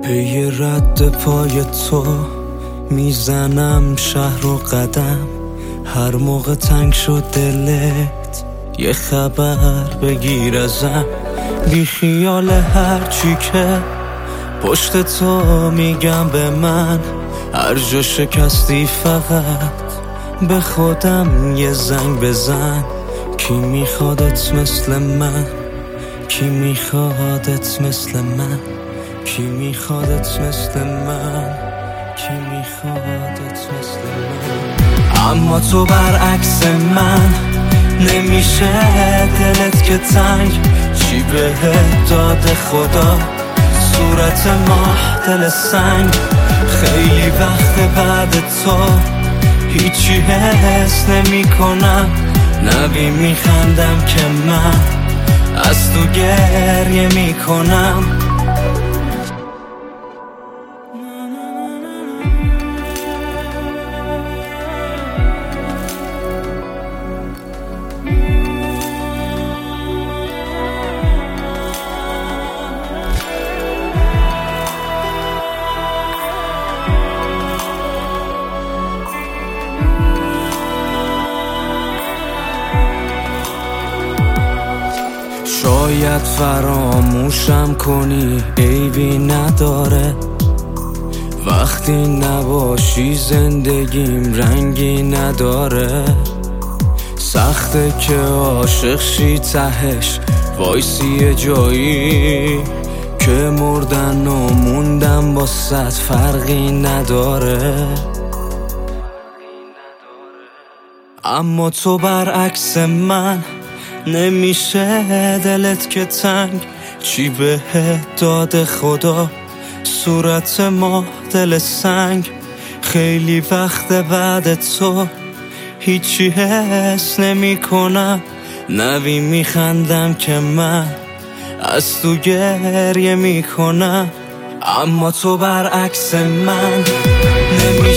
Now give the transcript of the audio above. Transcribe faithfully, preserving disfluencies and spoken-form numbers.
پی رد پای تو میزنم شهر و قدم، هر موقع تنگ شد دلت یه خبر بگیر ازم. بی خیال هر چی که پشت تو میگم به من، هر جا شکستی فقط به خودم یه زنگ بزن. کی میخوادت مثل من؟ کی میخوادت مثل من؟ کی میخوادت مثل من؟ کی میخوادت مثل من؟ اما تو برعکس من، نمیشه دلت که تنگ. چی بهت داده خدا؟ صورت ماه دل سنگ. خیلی وقت بعد تو هیچی حس نمی کنم. نبی میخندم که من از تو گریه میکنم. شاید فراموشم کنی عیبی نداره، وقتی نباشی زندگیم رنگی نداره. سخته که عاشق شی تهش وایسی جایی، که مردن و موندن با صد فرقی نداره. اما تو برعکس من، نمیشه دلت که تنگ. چی بهت داده خدا؟ صورت ماه دل سنگ. خیلی وقت بعد تو هیچی حس نمی کنم. نبی میخندم که من از تو گریه میکنم. اما تو برعکس من، نمی